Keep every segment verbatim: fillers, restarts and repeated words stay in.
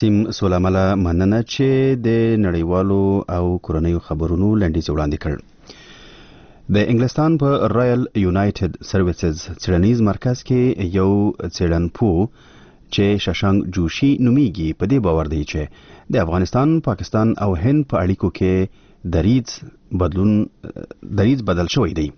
تیم سولامله مننه چې د نړیوالو او کورنیو خبرونو لنډیز وړاندې کړ. د انګلستان په رایل یونایټډ سروسز څېړنیز مرکز کې یو څېړنپوه چې ششانګ جوشي نومیږي په دې باور دی چې د افغانستان، پاکستان او هند په اړیکو کې دریځ بدلون دریځ بدل شوی دی.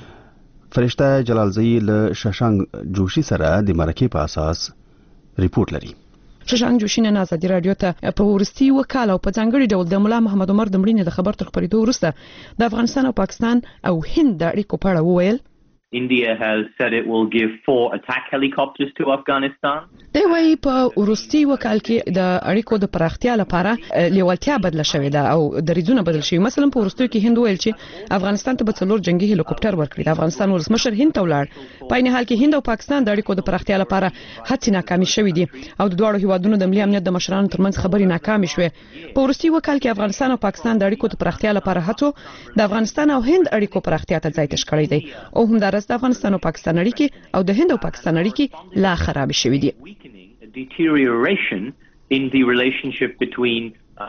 فرشته جلالزئی له ششانګ جوشي سره د مرکې په اساس ریپورت لري. ششانګ جوشي نن ازادي رادیو ته په ورستي وکاله او په ځانګړي ډول د مولا محمد عمر د مړینې د خبر تر خبرېدو وروسته د افغانستان او پاکستان او هند د اړیکو په اړه وویل. India has said it will give four attack helicopters to Afghanistan. دی وايي په ورستي وکال کې د اړیکو د پراختیا لپاره لیوالتیا بدله شوې ده او دریځونه بدل شوي. مثلا په ورستي کې هند ویل چې افغانستان ته به څلور جنگي هلیکوپټر ورکړي. د افغانستان ولسمشر هند ته ولاړ. په عین حال کې هند او پاکستان د اړیکو د پراختیا لپاره هڅې ناکامې شوې دي او د دواړو هیوادونو د ملي امنیت د مشرانو ترمنځ خبرې ناکامې شوې. په ورستي وکال کې افغانستان او پاکستان د اړیکو د پراختیا لپاره هڅو د افغانستان او هند اړیکو پراختیا ته ځای تش کړی دی او همدارس د افغانستان او پاکستان اړیکې او د هند او پاکستان اړیکې لا خراب شوې دي. Deterioration in the relationship between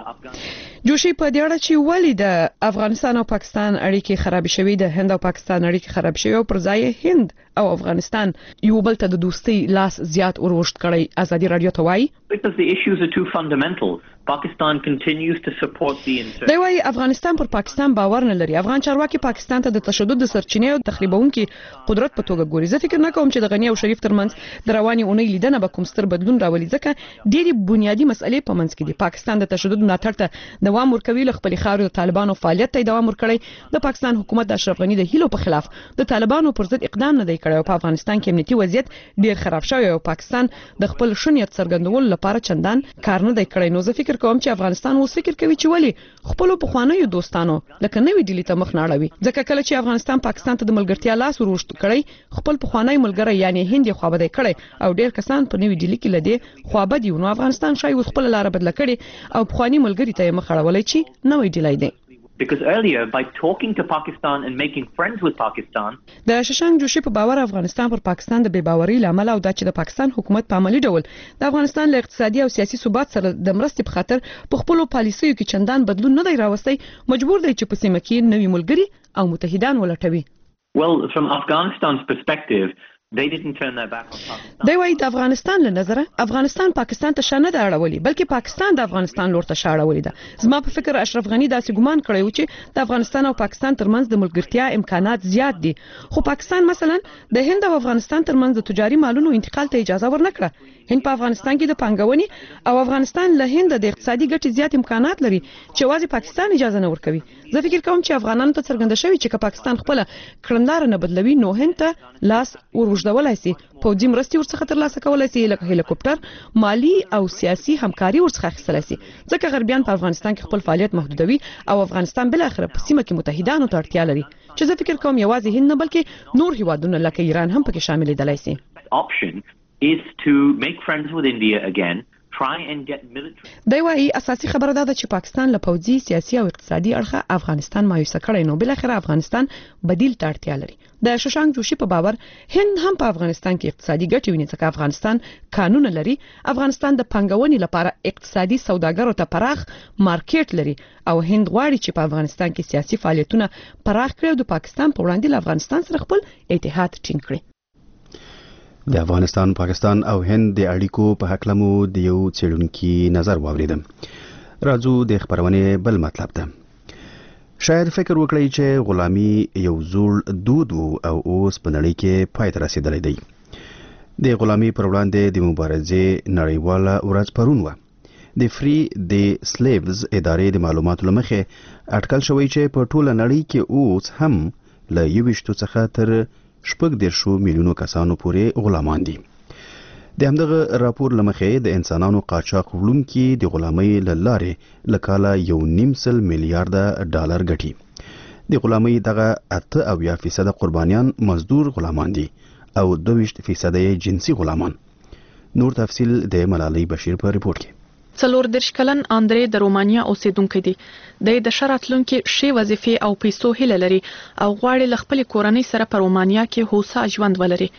جوشي په دې اړه چې ولې د افغانستان او پاکستان اړیکې خراب شوي، د هند او پاکستان اړیکې خراب شوي او پر ځای هند او افغانستان یو بل ته د دوستۍ لاس زیات وروشت کړی. ازادي رادیو ته وایي because the issues are too fundamental. Pakistan continues to support the دی وايي افغانستان پر پاکستان باور نه لري. افغان چارواکي پاکستان ته د تشدد د سرچینې او تخریبونکي قدرت په توګه ګوري. زه فکر نه کوم چې د غنی او شریف ترمنځ د رواني اونۍ لیدنه به کوم ستر بدلون راولي ځکه ډېری بنیادی مسئلې په منځ کې دي. پاکستان د تشدد ملاتړ ته دوام ورکوي، له خپل خاورې د طالبانو فعالیت ته دوام ورکړي. د پاکستان حکومت د اشرف غنی د هیلو په خلاف د طالبانو پر ضد اقدام نه دی کړی او په افغانستان کې امنیتي وضعیت ډېر خراب شوی او پاکستان د خپل شنیت څرګندولو لپاره چندان کار نه دی کړی. نو زه فکر کوم چې افغانستان اوس فکر کوي چې ولی خپل په خوانیو دوستانو لکه نوې ډیلی ته مخ نه اړوي ځکه کله چې افغانستان پاکستان ته د ملګرتیا لاس وروشت کړی خپل په خوانای ملګری یعنی هند خوابه دی کړی او ډیر کسان په نوې ډیلی کې لدی خوابه دی. نو افغانستان شای خپل لار بدل کړي او په خواني ملګری ته مخ اړولای چې نوې ډیلی دی. Because earlier by talking to Pakistan and making friends with Pakistan د ششانګ جوشي په باور افغانستان پر پاکستان د بے باورۍ لامل او د چې د پاکستان حکومت په عملی ډول د افغانستان له اقتصادي او سیاسي ثبات سره د مرستې په خاطر په خپل پالیسیو کې چندان بدلون نه دی راوستي، مجبور دی چې په سیمه کې نوي ملګری او متحدان ولټوي. Well, from Afghanistan's perspective they didn't turn their back on Pakistan. دی وايي د افغانستان له نظره افغانستان پاکستان ته شانه ده اړولي بلکې پاکستان د افغانستان لور ته شاړولي ده. زما په فکر اشرف غنی داسې ګمان کړی و چې د افغانستان او پاکستان ترمنځ د ملګرتیا امکانات زیات دي، خو پاکستان مثلا د هند او افغانستان ترمنځ د تجاري مالونو انتقال ته اجازه ورنکړه. هند په افغانستان کې د پانګونې او افغانستان له هند د اقتصادي ګټې زیات امکانات لري چې واځي پاکستان اجازه نه ورکوي. زه فکر کوم چې افغانانو ته څرګنده شوی چې پاکستان خپل کړندار نه بدلوي نو هند ته لاس ورژدولای شي، پوځي مرستې ورڅخه ترلاسه کولای شي، لکه هلیکوپټر، مالی او سیاسي همکاري ورڅخه اخیستلای شي ځکه غربیان په افغانستان کې خپل فعالیت محدودوي او افغانستان بل اخر په سیمه کې متحدانو ته اړتیا لري چې زه فکر کوم یوازې هند نه بلکې نور هیوادونه لکه ایران هم پکې شامل دي شي. Option is to make friends with India again. Try and get military. دی وايي اساسي خبره ده چې پاکستان له پوځي، سیاسي او اقتصادي اړخه افغانستان مایوسه کړی نو بل اخر افغانستان بدیل ته اړتیا لري. د ششانګ جوشي په باور هند هم په افغانستان کې اقتصادي ګټې ویني ځکه افغانستان قانون لري، افغانستان د پنګونې لپاره اقتصادي سوداګرو ته پراخ مارکیټ لري او هند غواړي چې په افغانستان کې سیاسي فعالیتونه پراخ کړي او د پاکستان په وړاندې له افغانستان سره خپل اتحاد ټینګ کړي. د افغانستان، پاکستان او هند د اړیکو په حق لمو د یو څېړونکي نظر واوریدم. راځو د خبرونې بل مطلب ته. شاید فکر وکړئ چې غلامي یو زوړ دود او اوس په نړۍ کې پای ته رسیدلی دی. د غلامي پر وړاندې د مبارزې نړیواله ورځ پرون وه. د فری د سلیوز ادارې د معلوماتو له مخې اټکل شوی چې په ټوله نړۍ کې اوس هم له یوویشتو څخه تر شپږ دیرشو میلیونو کسانو پورې غلامان دي. د همدغه راپور له مخې د انسانانو قاچاق وړونکي د غلامۍ له لارې له کاله یو نیم سل میلیارډه ډالر ګټي. د غلامۍ دغه اته اویا فیصده قربانیان مزدور غلامان دي او دویشت فیصده جنسي غلامان. نور تفصیل د ملالۍ بشیر په ریپورت کې. څلور دېرش کلن اندرې د رومانیا اوسیدونکی دی. د د شراتلونکو شی وظیفې او پیسو هیله لري او غواړي ل خپل کورنۍ سره په رومانیا کې هوسا ژوند ولري.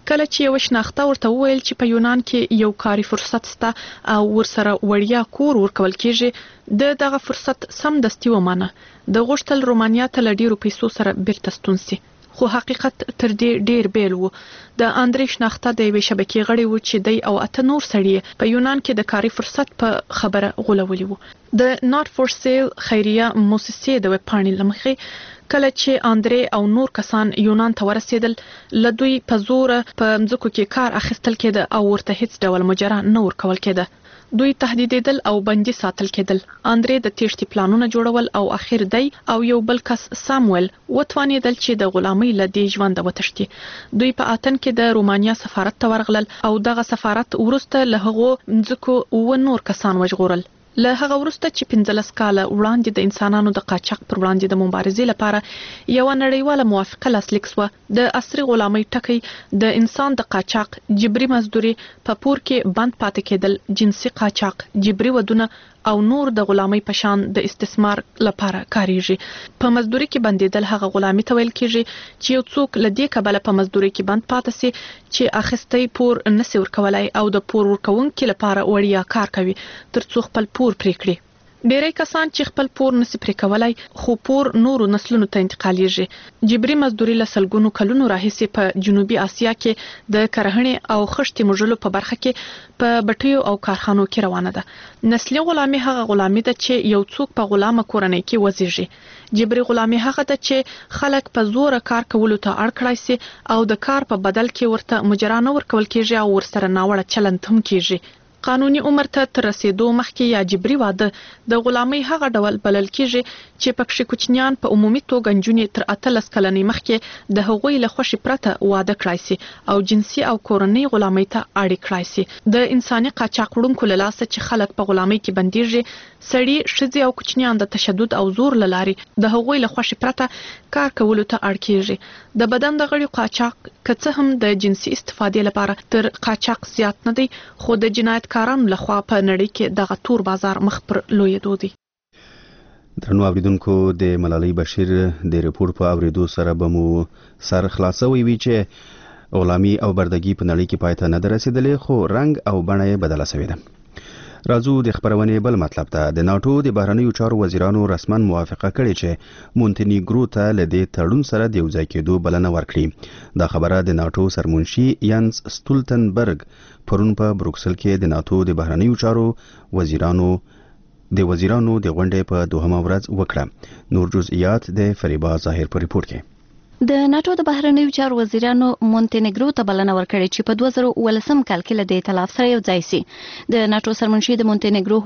کله چې یو شناخته ورته وویل چې په یونان کې یو کاري فرصت سته او ورسره وړیا کور ورکول کیږي د دغه فرصت سم دستي ومانه د غوښتل رومانیا ته له ډیرو پیسو سره بیرته ستون سي خو حقیقت تر دې ډیر بیل وو د اندرې شناخته د یوې شبکې غړي وو چې دی او اته نور سړي په یونان کې د کاري فرصت په خبره غولولي وو د نات فور سیل خیریه موسسې د ویب پاڼې لمخې کله چې اندرې او نور کسان یونان ته ورسېدل لدوی په زور په مځکو کې کار اخیستل کېده او ورته هیڅ ډول مجرا نه ورکول کېده دوی تهدیدېدل او بندي ساتل کېدل اندرې د تېښتې پلانونه جوړول او اخر دی او یو بل کس سامویل وتوانېدل چې د غلامۍ له دې ژوند وتښتي دوی په اتن کې د رومانیا سفارت ته ورغلل او دغه سفارت ورسته له هغو مځکو و نور کسان وژغورل له هغه وروسته چې پنځلس کاله وړاندې د انسانانو د قاچاق پر وړاندې د مبارزې لپاره یو نړیواله موافقه لاسلیک شوه د عصري غلامۍ ټکی د انسان د قاچاق جبري مزدوري په پور کې بند پاتې کېدل جنسي قاچاق جبري ودونه او نور د غلامۍ په شان د استثمار لپاره کاریږي په مزدوري کې بندیدل هغه غلامي ته ویل کېږي چې یو څوک لدې کبله په مزدوري کې بند پاتې سي چې اخستې پور نسی ورکولای او د پور ورکونکو لپاره وړیا کار کوي ترڅو خپل پور پرې کړي ډېری کسان چې خپل پور نسی پرې کولای خو پور نورو نسلونو ته انتقالیږي جبري مزدوري له سلګونو کلونو راهیسې په جنوبي اسیا کې د کرهڼې او خښتې مژلو په برخه کې په بټیو او کارخانو کې روانه ده نسلي غلامي هغه غلامي ده چې یو څوک په غلامه کورنۍ کې وزيږي جبري غلامي هغه ده چې خلک په زور کار کولو ته اړ کړای سي او د کار په بدل کې ورته مجرا نه ورکول کېږي او ورسره ناوړه چلند هم کېږي قانوني عمر ته تر رسیدو مخکې یا جبري واده د غلامۍ هغه ډول بلل کېږي چې پکې کوچنیان په عمومي توګه نجونې تر اتلس کلنۍ مخکې د هغوی له خوښې پرته واده کړای سي او جنسي او کورنۍ غلامۍ ته اړ کړای سي د انساني قاچاق وړونکو له لاسه چې خلک په غلامۍ کې بنديږي سړي ښځې او کوچنیان د تشدد او زور له لارې د هغوی له خوښې پرته کار کولو ته اړ کېږي د بدن د غړي قاچاق که څه هم د جنسي استفادې لپاره تر قاچاق زیات نه دی خو د جنایت کارانو لخوا په نړۍ کې دغه تور بازار مخ پر لویدو دی درنو اوریدونکو د ملالۍ بشیر د ریپورت په اوریدو سره به مو سر خلاصوي وی چې غلامي او بردګي په نړۍ کې پای ته نه رسیدلې خو رنگ او بڼه یې بدله شوې ده راځو د خبرونې بل مطلب ته د ناتو د بهرنیو چارو وزیرانو رسماً موافقه کړې چې مونتینیګرو ته له دې تړون سره د یوځای کېدو بلنه ورکړي دا خبره د ناتو سرمنشي یانس ستولتنبرګ پرون په بروکسل کې د ناتو د بهرنیو چارو وزیرانو د وزیرانو د غونډې په دوهمه ورځ وکړه نور جزئیات د فریبا ظاهر په ریپورت کې د ناتو د بهرنیو چارو وزیرانو مونتینیګرو ته بلنه ورکړې چې په دوه زره ولسم کال کې له دې ائتلاف سره یو ځای شي د ناتو سرمنشي د مونتینیګرو